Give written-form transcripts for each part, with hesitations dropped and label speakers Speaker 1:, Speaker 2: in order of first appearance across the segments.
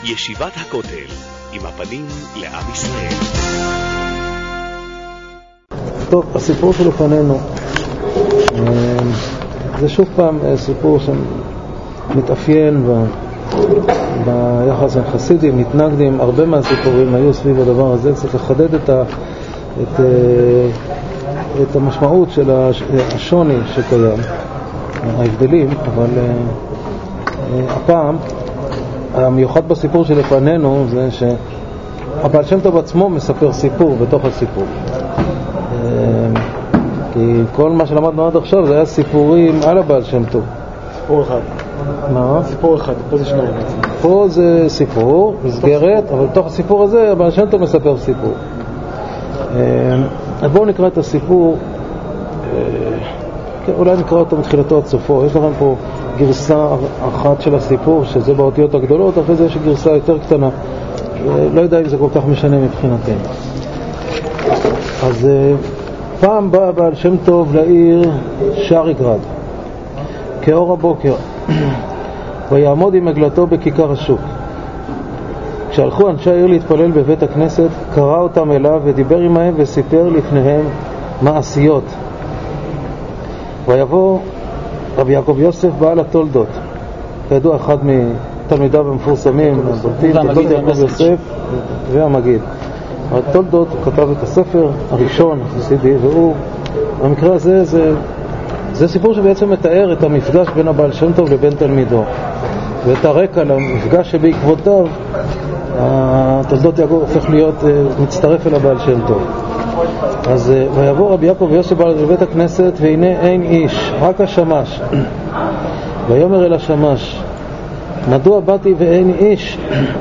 Speaker 1: ישיבת הכותל, עם הפנים לעם ישראל.
Speaker 2: טוב, הסיפור שלפנינו זה שוב פעם סיפור שמתאפיין ביחס עם חסידים, מתנגדים. הרבה מהסיפורים היו סביב הדבר הזה. צריך לחדד את המשמעות של השוני שקיים, ההבדלים, אבל הפעם המיוחד בסיפור שלפנינו זה שהבעל שם טוב עצמו מספר סיפור בתוך הסיפור. כי כל מה שלמדנו עד עכשיו זה היה סיפורים על הבעל שם טוב.
Speaker 3: סיפור אחד.
Speaker 2: מה?
Speaker 3: סיפור אחד, פה זה שניים.
Speaker 2: פה זה סיפור, מסגרת, אבל בתוך הסיפור הזה הבעל שם טוב מספר סיפור. אז בואו נקרא את הסיפור, אולי נקרא אותו מתחילתו עד סופו. יש לכם פה גרסה אחת של הסיפור, שזה באותיות הגדולות, אחרי זה יש גרסה יותר קטנה. לא יודע אם זה כל כך משנה מבחינתנו. אז פעם בא בעל שם טוב לעיר שריגרד, כאור הבוקר, ויעמוד עם עגלתו בכיכר השוק. כשהלכו אנשי העיר להתפלל בבית הכנסת, קרא אותם אליו ודיבר עמהם וסיפר לפניהם מעשיות. ויבוא רבי יעקב יוסף בעל התולדות, כידוע אחד מתלמידיו המפורסמים, תולדות יעקב יוסף והמגיד. התולדות הוא כתב את הספר הראשון החסידי, והוא, במקרה הזה, זה סיפור שבעצם מתאר את המפגש בין הבעל שם טוב לבין תלמידו, ואת הרקע למפגש שבעקבותיו התולדות יעקב הופך להיות מצטרף אל הבעל שם טוב. אז ויבוא רבי יעקב יוסף בעל בית הכנסת, והנה אין איש, רק השמש. ויאמר אל השמש, מדוע באתי ואין איש?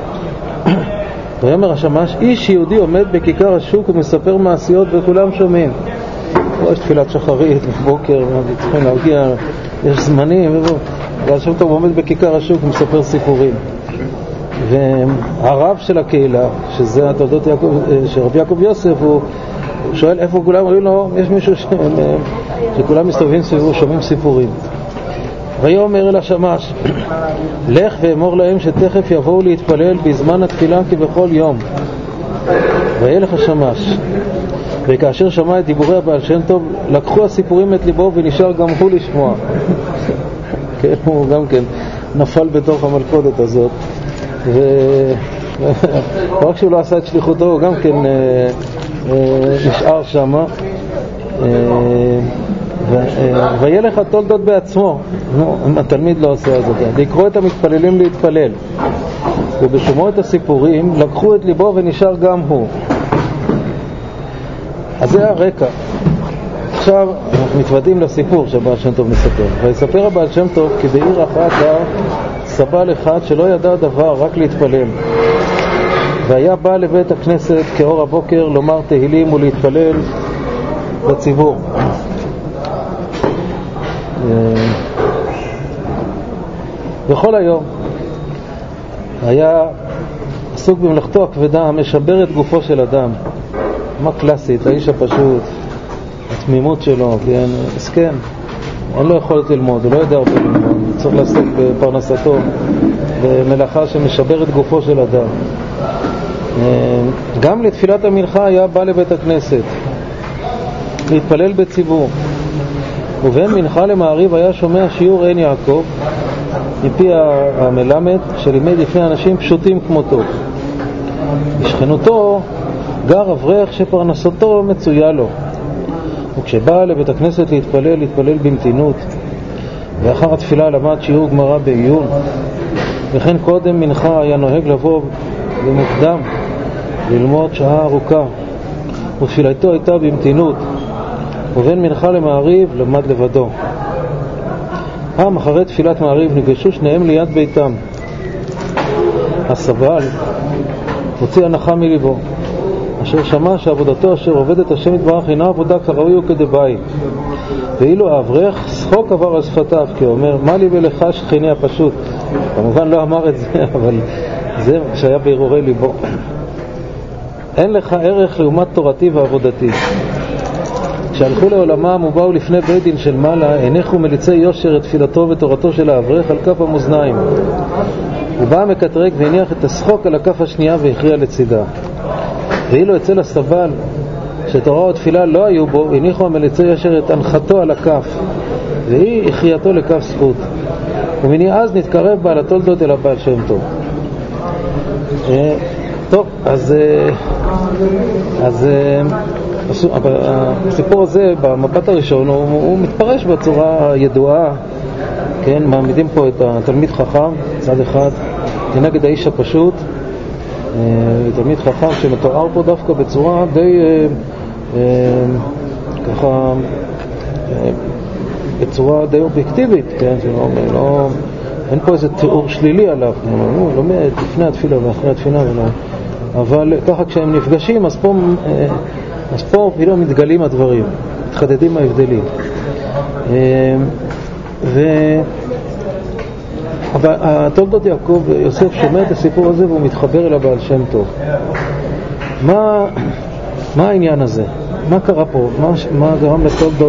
Speaker 2: ויאמר השמש, איש יהודי עומד בכיכר השוק ומספר מעשיות וכולם שומעים. פה יש תפילת שחרית בבוקר, צריכים להגיע, יש זמנים, ועל שם טוב עומד בכיכר השוק ומספר סיפורים. והרב של הקהילה, שזה התולדות של רבי יעקב יוסף, הוא שואל איפה כולם, אומרים לו, יש מישהו שכולם מסתובבים סביבו, שומעים סיפורים. ויאמר אל השמש, לך ואמור להם שתכף יבואו להתפלל בזמן התפילה כבכל יום. וילך השמש, וכאשר שמע את דיבורי הבעל שם טוב, לקחו הסיפורים את ליבו ונשאר גם הוא לשמוע. כן, הוא גם כן נפל בתוך המלכודת הזאת, ורק שהוא לא עשה את שליחותו, הוא גם כן נשאר שמה. וילך התולדות בעצמו, התלמיד לא עושה את זה, לקרוא את המתפללים להתפלל, ובשומעו את הסיפורים לקחו את ליבו ונשאר גם הוא. אז זה הרקע. עכשיו אנחנו מתוודעים לסיפור שהבעל שם טוב מספר. ויספר הבעל שם טוב כי בעיר אחת היה סבל אחד שלא ידע דבר, רק להתפלל, והיה בא לבית הכנסת כאור הבוקר לומר תהילים ולהתפלל לציבור. בכל היום היה עסוק במלאכתו הכבדה המשבר את גופו של אדם. מה קלאסית, האיש הפשוט, התמימות שלו, כן, מסכן, אין לו יכולת ללמוד, הוא לא יודע הרבה ללמוד, הוא צריך לעסוק בפרנסתו במלאכה שמשבר את גופו של אדם. גם לתפילת המנחה היה בא לבית הכנסת להתפלל בציבור, ובין מנחה למעריב היה שומע שיעור עין יעקב מפי המלמד שלימד לפני אנשים פשוטים כמותו. בשכנותו גר אברך שפרנסתו מצויה לו, וכשבא לבית הכנסת להתפלל במתינות, ואחר התפילה למד שיעור גמרא בעיון, וכן קודם מנחה היה נוהג לבוא במוקדם ללמוד שעה ארוכה, ותפילתו הייתה במתינות, ובין מנחה למעריב למד לבדו. פעם אחרי תפילת מעריב נפגשו שניהם ליד ביתם. הסבל הוציא הנחה מליבו, אשר שמע שעבודתו אשר עובדת השם יתברך אינה עבודה כראוי וכדבעי. ואילו האברך שחוק עבר על שפתיו, כי הוא אומר, מה לי ולך שכני הפשוט? כמובן לא אמר את זה, אבל זה שהיה בהרהורי ליבו. אין לך ערך לעומת תורתי ועבודתי. כשהלכו לעולמם ובאו לפני בית דין של מעלה, הניחו מליצי יושר את תפילתו ותורתו של האברך על כף המאזניים. הוא בא מקטרק והניח את השחוק על הכף השנייה והכריע לצידה. ואילו אצל הסבל שתורה ותפילה לא היו בו, הניחו המליצי ישר את הנחתו על הכף, והיא הכריעתו לכף זכות. ומני אז נתקרב בעל התולדות אל הבעל שם טוב. טוב, אז הסיפור הזה במבט הראשון הוא מתפרש בצורה ידועה, כן? מעמידים פה את התלמיד חכם צד אחד כנגד האיש הפשוט, תלמיד חכם שמתואר פה דווקא בצורה די ככה בצורה די אובייקטיבית, כן? אין פה איזה תיאור שלילי עליו, הוא לומד לפני התפילה ואחרי התפילה, אבל ככה כשהם נפגשים אז פה פתאום מתגלים הדברים, מתחדדים ההבדלים. אבל התולדות יעקב יוסף שומע את הסיפור הזה והוא מתחבר אל הבעל שם טוב. מה העניין הזה? מה קרה פה? מה גרם לתולדות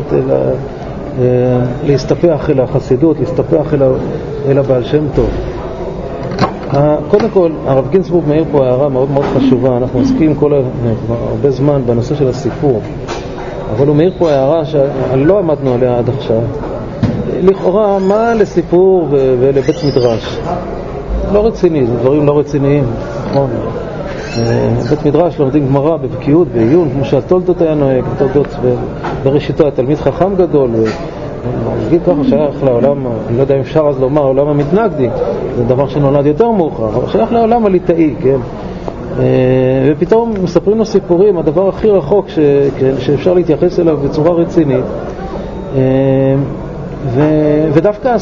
Speaker 2: להסתפח אל החסידות, להסתפח אל הבעל שם טוב? קודם כל, הרב גינסבורג מעיר פה הערה מאוד מאוד חשובה. אנחנו עוסקים הרבה זמן בנושא של הסיפור, אבל הוא מעיר פה הערה שלא עמדנו עליה עד עכשיו. לכאורה, מה לסיפור ולבית מדרש? לא רציני, זה דברים לא רציניים, נכון? בית מדרש לומדים גמרא בבקיאות, בעיון, כמו שהתולדות היה נוהג, תולדות בראשיתו התלמיד חכם גדול, נגיד ככה שייך לעולם, אני לא יודע אם אפשר אז לומר העולם המתנגדי, זה דבר שנולד יותר מאוחר, אבל שייך לעולם הליטאי, כן? ופתאום מספרים לו סיפורים, הדבר הכי רחוק שאפשר להתייחס אליו בצורה רצינית, ודווקא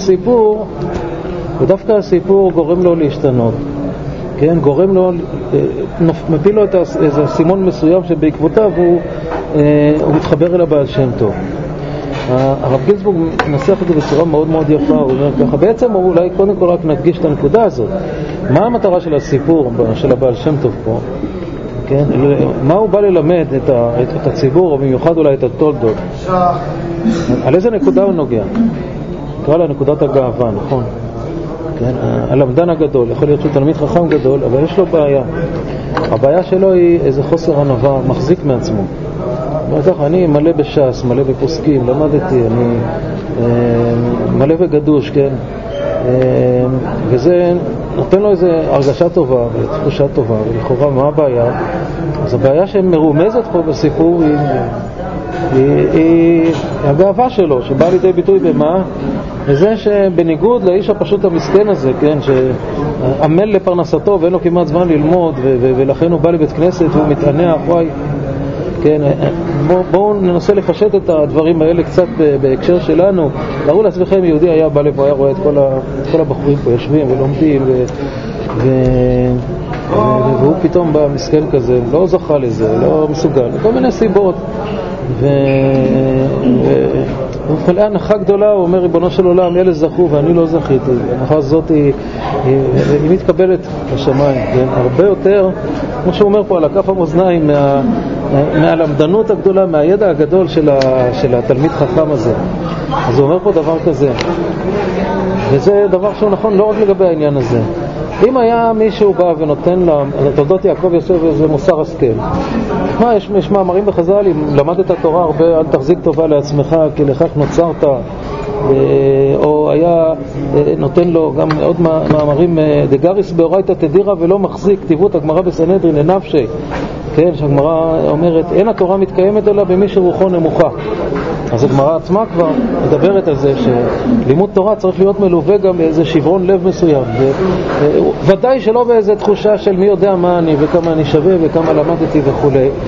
Speaker 2: הסיפור גורם לו להשתנות, כן? גורם לו, מפיל לו איזה סימון מסוים שבעקבותיו הוא מתחבר אל הבעל שם טוב. הרב גינסבורג מנסח את זה בצורה מאוד מאוד יפה. הוא אומר ככה, בעצם הוא אולי קודם כל רק נדגיש את הנקודה הזאת. מה המטרה של הסיפור של הבעל שם טוב פה? כן? מה הוא בא ללמד את הציבור, או במיוחד אולי את התולדות? על איזה נקודה הוא נוגע? קרא לה נקודת הגאווה, נכון? כן? הלמדן הגדול, יכול להיות שהוא תלמיד חכם גדול, אבל יש לו בעיה. הבעיה שלו היא איזה חוסר ענווה, מחזיק מעצמו. אני מלא בש"ס, מלא בפוסקים, למדתי, אני מלא וגדוש, כן? וזה נותן לו איזו הרגשה טובה ותחושה טובה, ולכאורה מה הבעיה? אז הבעיה שמרומזת פה בסיפור היא הגאווה שלו, שבאה לידי ביטוי במה? וזה שבניגוד לאיש הפשוט המסכן הזה, כן, שעמל לפרנסתו ואין לו כמעט זמן ללמוד, ולכן הוא בא לבית כנסת והוא מתענע, וואי, כן, בואו ננסה לפשט את הדברים האלה קצת בהקשר שלנו. תראו לעצמכם, יהודי היה בא לפה, היה רואה את כל הבחורים פה יושבים ולומדים, והוא פתאום בא מסכן כזה, לא זכה לזה, לא מסוגל, כל מיני סיבות. ומתמלא הנחה גדולה, הוא אומר, ריבונו של עולם, אלה זכו ואני לא זכיתי. ההנחה הזאת היא מתקבלת לשמיים, כן? הרבה יותר, כמו שהוא אומר פה על הכף המאזניים, מהלמדנות הגדולה, מהידע הגדול של התלמיד חכם הזה. אז הוא אומר פה דבר כזה, וזה דבר שהוא נכון לא רק לגבי העניין הזה. אם היה מישהו בא ונותן לתולדות יעקב יוסף איזה מוסר השכל, יש מאמרים בחז"ל, אם למדת התורה הרבה, אל תחזיק טובה לעצמך כי לכך נוצרת, או היה נותן לו גם עוד מאמרים, דגריס באורייתא תדירה ולא מחזיק, כתיבות הגמרא בסנהדרין לנפשי, כן, שהגמרא אומרת אין התורה מתקיימת אלא במי שרוחו נמוכה. אז הגמרא עצמה כבר מדברת על זה שלימוד תורה צריך להיות מלווה גם באיזה שברון לב מסוים, ודאי שלא באיזה תחושה של מי יודע מה אני וכמה אני שווה וכמה למדתי וכו'.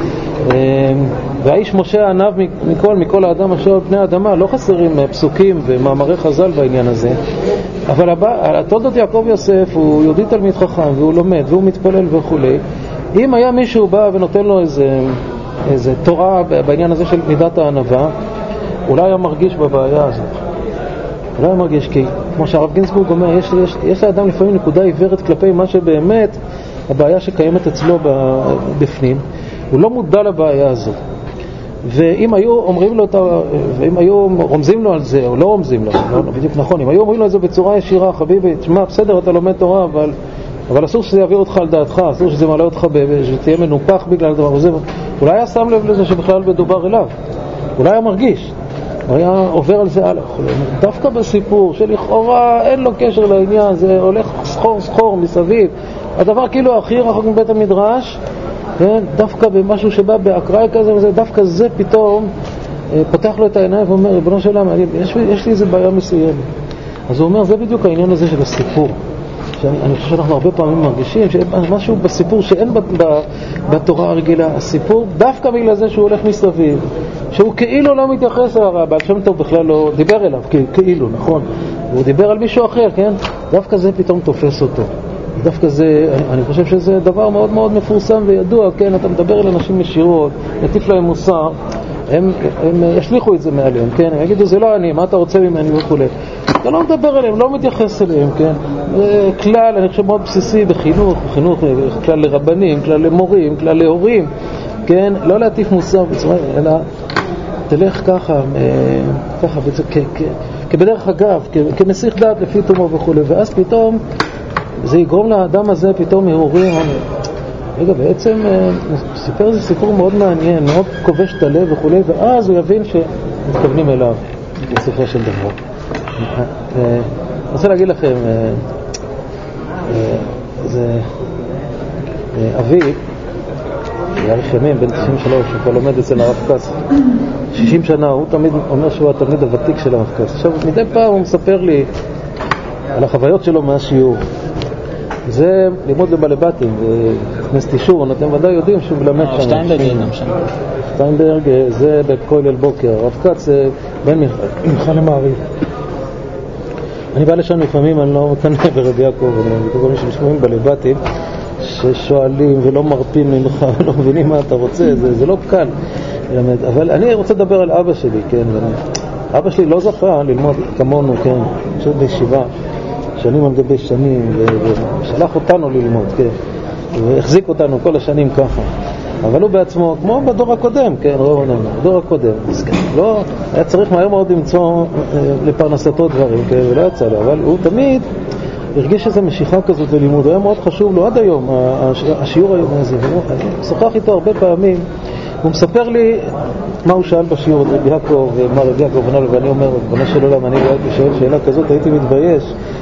Speaker 2: והאיש משה ענב מכל האדם אשר בני האדמה, לא חסרים פסוקים ומאמרי חז"ל בעניין הזה, אבל התולדות יעקב יוסף הוא יהודי תלמיד חכם והוא לומד והוא מתפלל וכו'. אם היה מישהו בא ונותן לו איזה תורה בעניין הזה של מידת הענווה, אולי היה מרגיש בבעיה הזאת. אולי היה מרגיש, כי כמו שהרב גינסבורג אומר, יש לאדם לפעמים נקודה עיוורת כלפי מה שבאמת הבעיה שקיימת אצלו בפנים. הוא לא מודע לבעיה הזאת. ואם היו אומרים לו, ואם היו רומזים לו על זה, או לא רומזים לו, לא בדיוק נכון, אם היו אומרים לו את זה בצורה ישירה, חביבי, תשמע, בסדר, אתה לומד תורה, אבל אבל אסור שזה יעביר אותך על דעתך, אסור שזה מעלה אותך, שתהיה מנופח בגלל הדבר הזה. אולי היה שם לב לזה שבכלל מדובר אליו, אולי היה מרגיש, הוא היה עובר על זה הלאה. דווקא בסיפור שלכאורה אין לו קשר לעניין, זה הולך סחור מסביב, הדבר כאילו הכי רחוק מבית המדרש, כן? דווקא במשהו שבא באקראי כזה, דווקא זה פתאום פותח לו את העיניים ואומר, ריבונו של עולם, יש לי איזה בעיה מסוימת. אז הוא אומר, זה בדיוק העניין הזה של הסיפור. אני חושב שאנחנו הרבה פעמים מרגישים שמשהו בסיפור שאין בתורה הרגילה. הסיפור, דווקא בגלל זה שהוא הולך מסביב, שהוא כאילו לא מתייחס אליו, בעל שם טוב בכלל לא דיבר אליו, כאילו, נכון? הוא דיבר על מישהו אחר, כן? דווקא זה פתאום תופס אותו. דווקא זה, אני חושב שזה דבר מאוד מאוד מפורסם וידוע, כן? אתה מדבר אל אנשים ישירות, נטיף להם מוסר, הם ישליחו את זה מעליהם, כן? הם יגידו, זה לא אני, מה אתה רוצה ממני וכו'. אתה לא מדבר אליהם, לא מתייחס אליהם, כן? כלל, אני חושב מאוד בסיסי בחינוך, כלל לרבנים, כלל למורים, כלל להורים, כן? לא להטיף מוסר בצורה, אלא תלך ככה, כבדרך אגב, כמסיך דעת לפי תומו וכו'. ואז פתאום, זה יגרום לאדם הזה פתאום הרהורים, רגע, בעצם סיפר איזה סיפור מאוד מעניין, מאוד כובש את הלב וכו', ואז הוא יבין שמתכוונים אליו בסופו של דבר. אני רוצה להגיד לכם, זה אבי, יאריך ימים, בן 93, הוא כבר לומד אצל הרב קס 60 שנה, הוא תמיד אומר שהוא התלמיד הוותיק של הרב קס. עכשיו, מדי פעם הוא מספר לי על החוויות שלו מהשיעור. זה לימוד לבעלי בתים, בכנסת אישור, אתם ודאי יודעים שהוא מלמד שם.
Speaker 4: שטיינברג גם שם.
Speaker 2: שטיינברג זה בכולל בוקר, הרב קץ זה בין מנחה למעריב. אני בא לשם לפעמים, אני לא מקנא ברבי יעקב, אני כל מיני שמשמעים בעלי בתים ששואלים ולא מרפים ממך, לא מבינים מה אתה רוצה, זה לא קל ללמד. אבל אני רוצה לדבר על אבא שלי, כן, אבא שלי לא זכה ללמוד כמונו, כן, פשוט בישיבה שנים על גבי שנים, ושלח אותנו ללמוד, כן, והחזיק אותנו כל השנים ככה. אבל הוא בעצמו, כמו בדור הקודם, כן, בדור הקודם, לא, היה צריך מהר מאוד למצוא לפרנסתו דברים, כן, ולא יצא לו, אבל הוא תמיד הרגיש איזו משיכה כזאת ללימוד, הוא היה מאוד חשוב לו עד היום, השיעור היום הזה, אני שוחח איתו הרבה פעמים, הוא מספר לי מה הוא שאל בשיעור, את רבי יעקב, מה רבי יעקב ענה לו, ואני אומר, בנה של עולם, אני לא הייתי שואל שאלה כזאת, הייתי מתבייש,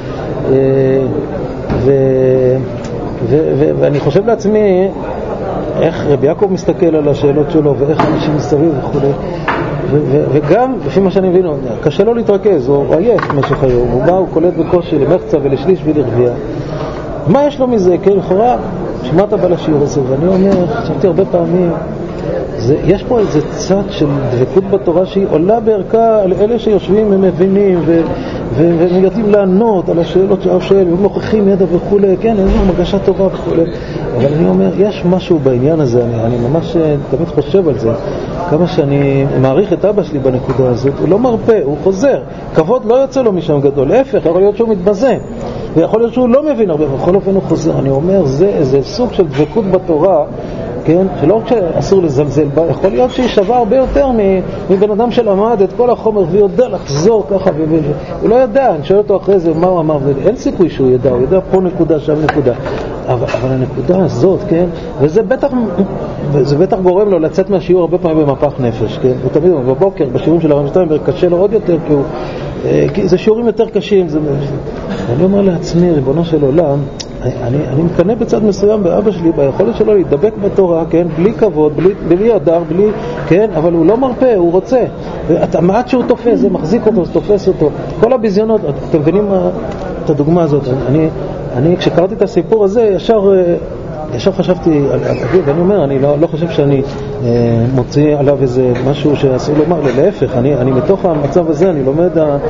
Speaker 2: ואני חושב לעצמי איך רבי יעקב מסתכל על השאלות שלו ואיך אנשים מסביב וכו', וגם לפי מה שאני מבין קשה לו להתרכז, הוא עייף במשך היום, הוא בא, הוא קולט בקושי למחצה ולשליש ולרביע. מה יש לו מזה? כן, לכאורה שמעת בא לשיעור הזה, ואני אומר, חשבתי הרבה פעמים, יש פה איזה צד של דבקות בתורה שהיא עולה בערכה על אלה שיושבים ומבינים והם יודעים לענות על השאלות שהרב שואל, והם מוכיחים ידע וכו', כן, אין לנו מרגשה טובה וכו'. אבל אני אומר, יש משהו בעניין הזה, אני ממש תמיד חושב על זה, כמה שאני מעריך את אבא שלי בנקודה הזאת, הוא לא מרפא, הוא חוזר, כבוד לא יוצא לו משם גדול, להפך, יכול להיות שהוא מתבזה, ויכול להיות שהוא לא מבין הרבה, בכל אופן הוא חוזר. אני אומר, זה סוג של דבקות בתורה, כן? שלא רק שאסור לזלזל בה, יכול להיות שהיא שווה הרבה יותר מבן אדם שלמד את כל החומר ויודע לחזור ככה, הוא לא ידע, אני שואל אותו אחרי זה מה הוא אמר, אין סיכוי שהוא ידע, הוא ידע פה נקודה, שם נקודה, אבל הנקודה הזאת, כן? וזה בטח גורם לו לצאת מהשיעור הרבה פעמים במפח נפש, כן? הוא תמיד בבוקר, בשיעורים של הרב שטיינברג, קשה לו עוד יותר, כי זה שיעורים יותר קשים, אני אומר לעצמי, ריבונו של עולם, אני מקנא בצד מסוים באבא שלי, ביכולת שלו להידבק בתורה, כן? בלי כבוד, בלי הדר, כן? אבל הוא לא מרפא, הוא רוצה. מעט שהוא תופס, זה מחזיק אותו, זה תופס אותו. כל הביזיונות, אתם מבינים את הדוגמה הזאת? אני כשקראתי את הסיפור הזה, ישר חשבתי על אבי, ואני אומר, אני לא חושב שאני מוציא עליו איזה משהו שאסור לומר, להפך, אני מתוך המצב הזה, אני לומד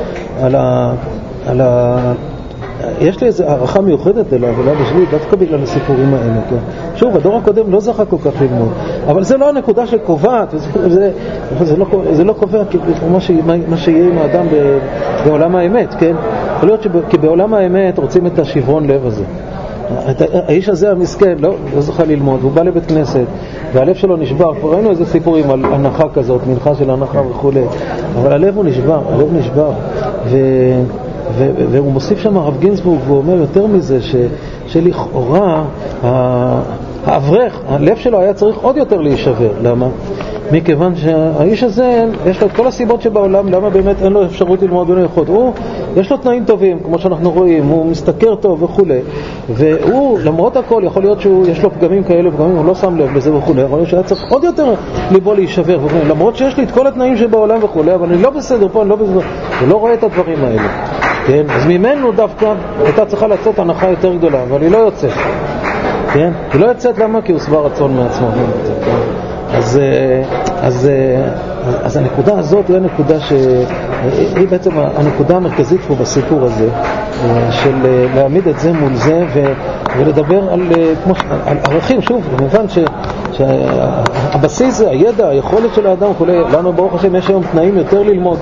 Speaker 2: על יש לי איזו הערכה מיוחדת אליו, ולאבא שלי, דווקא בגלל הסיפורים האלה, כן? שוב, הדור הקודם לא זכה כל כך ללמוד, אבל זה לא הנקודה שקובעת, זה לא קובע מה שיהיה עם האדם בעולם האמת, כן? יכול להיות כי בעולם האמת רוצים את השברון לב הזה. האיש הזה המסכן לא זכה ללמוד, הוא בא לבית כנסת והלב שלו נשבר, כבר ראינו איזה סיפורים על הנחה כזאת, מנחה של הנחה וכו', אבל הלב הוא נשבר, והוא מוסיף שם הרב גינזבורג, והוא אומר יותר מזה שלכאורה האברך, הלב שלו היה צריך עוד יותר להישבר. למה? מכיוון שהאיש הזה יש לו את כל הסיבות שבעולם, למה באמת אין לו אפשרות ללמוד בנויחות. יש לו תנאים טובים, כמו שאנחנו רואים, הוא מסתכר טוב וכו', והוא למרות הכל יכול להיות שיש לו פגמים כאלה ופגמים, הוא לא שם לב לזה וכו', יכול להיות שהיה צריך עוד יותר ליבו להישבר וכו', למרות שיש לי את כל התנאים שבעולם וכו', אבל אני לא בסדר פה, אני לא בסדר, הוא לא רואה את הדברים האלה, כן? אז ממנו דווקא הייתה צריכה לצאת הנחה יותר גדולה, אבל היא לא יוצאת, כן? היא לא יוצאת למה? כי הוא שבע רצון מעצמו, כן? אז הנקודה הזאת היא הנקודה שהיא בעצם הנקודה המרכזית פה בסיפור הזה, של להעמיד את זה מול זה ולדבר על ערכים. שוב, במובן שהבסיס זה הידע, היכולת של האדם וכולי. לנו ברוך השם יש היום תנאים יותר ללמוד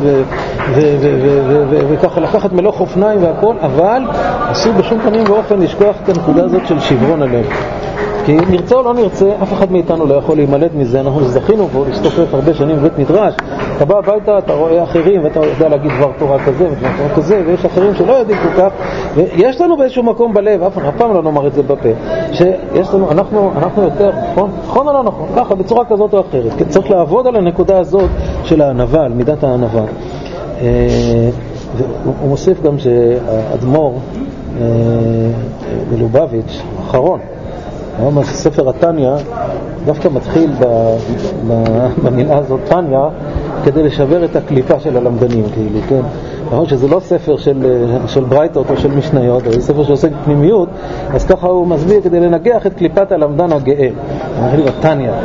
Speaker 2: וככה לקחת מלוך אופניים והכל, אבל אסור בשום פנים ואופן לשכוח את הנקודה הזאת של שברון הלב. כי נרצה או לא נרצה, אף אחד מאיתנו לא יכול להימלט מזה. אנחנו זכינו פה להסתופף הרבה שנים בבית מדרש, אתה בא הביתה, אתה רואה אחרים ואתה יודע להגיד דבר תורה כזה ודבר תורה כזה, ויש אחרים שלא יודעים כל כך, ויש לנו באיזשהו מקום בלב, אף פעם לא נאמר את זה בפה, שיש לנו, אנחנו יותר, נכון או לא נכון, ככה בצורה כזאת או אחרת. צריך לעבוד על הנקודה הזאת של הענווה, על מידת הענווה. הוא מוסיף גם שהאדמו"ר מלובביץ' האחרון, ספר התניה דווקא מתחיל במילה הזאת תניה כדי לשבר את הקליפה של הלמדנים, כאילו, כן? נכון שזה לא ספר של ברייתות או של משניות, זה ספר שעוסק בפנימיות, אז ככה הוא מסביר כדי לנגח את קליפת הלמדן הגאה, מתחיל בתניה.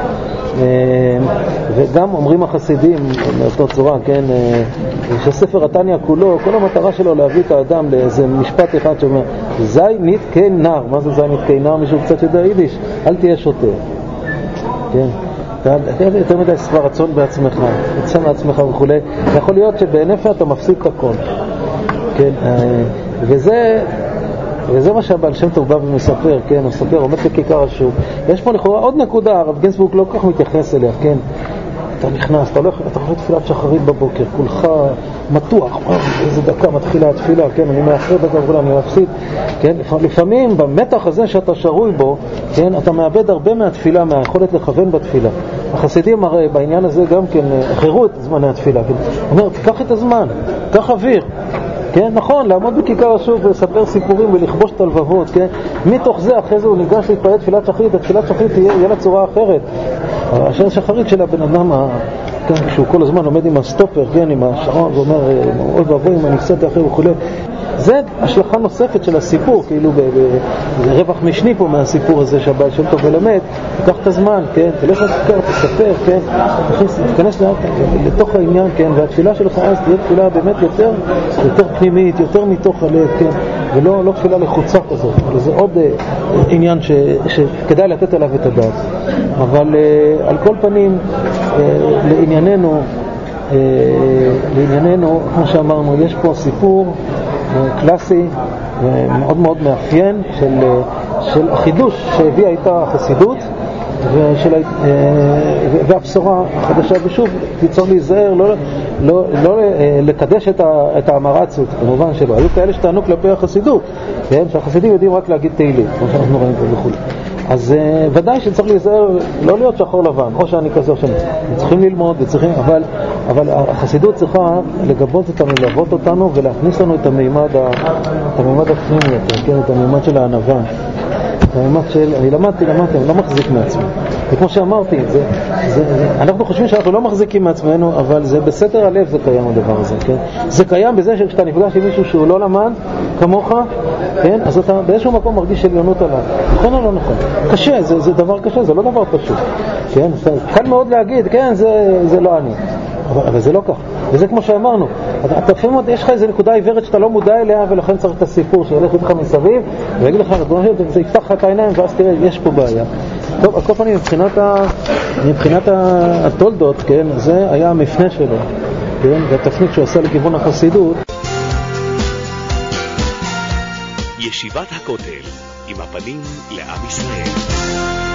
Speaker 2: וגם אומרים החסידים מאותה צורה, כן, שספר התניה כולו, כל המטרה שלו להביא את האדם לאיזה משפט אחד שאומר זי נית כן נער. מה זה זי נית כן נער? מישהו קצת יודע יידיש, אל תהיה שוטה, כן, אתה יותר מדי שבע רצון בעצמך, תצא מעצמך וכו'. יכול להיות שבהינף אתה מפסיד את הכל, כן, וזה מה שהבעל שם טוב בא ומספר, כן, הוא מספר, עומד בכיכר השוק. יש פה לכאורה עוד נקודה, הרב גינזבורג לא כל כך מתייחס אליה, כן. אתה נכנס, אתה הולך תפילת שחרית בבוקר, כולך מתוח, איזה דקה מתחילה התפילה, כן, אני מאחר דקה וכולי, אני מפסיד, כן. לפעמים במתח הזה שאתה שרוי בו, כן, אתה מאבד הרבה מהתפילה, מהיכולת לכוון בתפילה. החסידים הרי בעניין הזה גם כן אחרו את זמני התפילה, כן. אומר, תיקח את הזמן, תיקח אוויר, כן, נכון, לעמוד בכיכר השוק ולספר סיפורים ולכבוש את הלבבות, כן? מתוך זה אחרי זה הוא ניגש להתפלל תפילת שחרית, התפילת שחרית תהיה לה צורה אחרת. השאלה שחרית של הבן אדם, כן, כשהוא כל הזמן עומד עם הסטופר, כן, עם השעון, ואומר, אוי ואבוי, אם אני קצת אחר וכו'. זה השלכה נוספת של הסיפור, כאילו זה רווח משני פה מהסיפור הזה שהבעל שם טוב מלמד. תיקח את הזמן, כן, תלך לתקר, תספר, כן, תיכנס לתוך העניין, כן, והתפילה שלך אז תהיה תפילה באמת יותר פנימית, יותר מתוך הלב, כן, ולא תפילה לחוצה כזאת. זה עוד עניין שכדאי לתת עליו את הדעת. אבל על כל פנים, לענייננו, כמו שאמרנו, יש פה סיפור קלאסי מאוד מאוד מאפיין של החידוש שהביאה איתה החסידות והבשורה החדשה. ושוב, צריך להיזהר לא לקדש את האמרציות, במובן שלו. היו כאלה שטענו כלפי החסידות, שהחסידים יודעים רק להגיד תהילים, כמו שאנחנו רואים פה וכו'. אז ודאי שצריך להיזהר, לא להיות שחור לבן, או שאני כזה או שאני צריכים ללמוד וצריכים, אבל החסידות צריכה לגבות אותנו, ללוות אותנו ולהכניס לנו את המימד הפנימי יותר, כן, את המימד של הענווה, את המימד של אני למדתי, אני לא מחזיק מעצמי. וכמו שאמרתי, אנחנו חושבים שאנחנו לא מחזיקים מעצמנו, אבל זה בסתר הלב זה קיים הדבר הזה, כן? זה קיים בזה שכשאתה נפגש עם מישהו שהוא לא למד כמוך, כן? אז אתה באיזשהו מקום מרגיש עליונות עליו. נכון או לא נכון? קשה, זה דבר קשה, זה לא דבר פשוט, כן? קל מאוד להגיד, כן, זה לא אני. אבל זה לא כך. וזה כמו שאמרנו, אתה לפעמים יש לך איזו נקודה עיוורת שאתה לא מודע אליה, ולכן צריך את הסיפור שילך איתך מסביב ויגיד לך, זה יפתח לך את העיניים ואז תראה, יש פה בעיה. טוב, על כל פנים, מבחינת התולדות, כן, זה היה המפנה שלו, כן, והתפנית שהוא עשה לכיוון החסידות.
Speaker 1: ישיבת הכותל עם הפנים לעם ישראל.